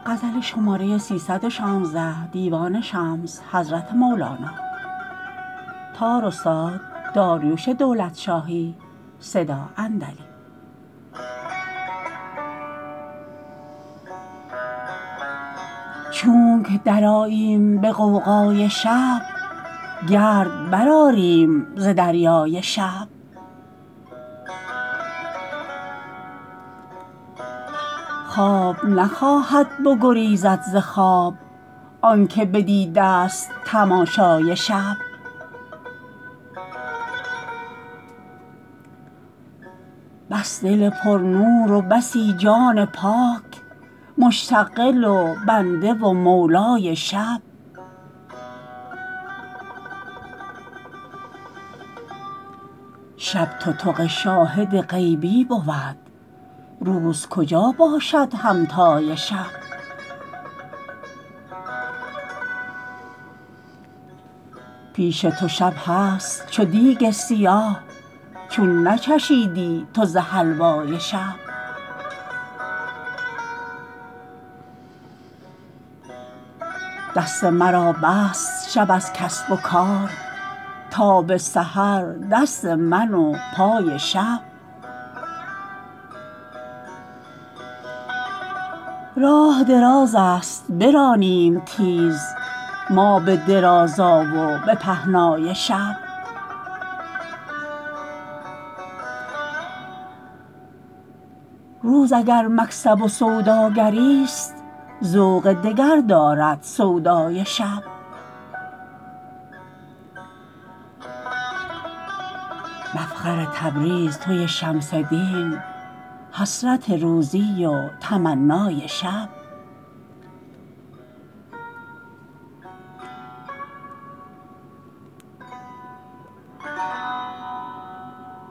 چونک درآییم به غوغای شب گرد برآریم ز دریای شب خواب نخواهد بگریزد ز خواب آنک بدیدست تماشای شب بس دل پرنور و بسی جان پاک مشتغل و بنده و مولای شب شب تتق شاهد غیبی بود روز کجا باشد همتای شب پیش تو شب هست چو دیگ سیاه چون نچشیدی تو ز حلوای شب دست مرا بست شب از کسب و کار تا به سحر دست من و پای شب راه درازست برانیم تیز ما به درازا و به پهنای شب روز اگر مکسب و سوداگریست ذوق دگر دارد سودای شب مفخر تبریز توی شمس دین حسرت روزی و تمنای شب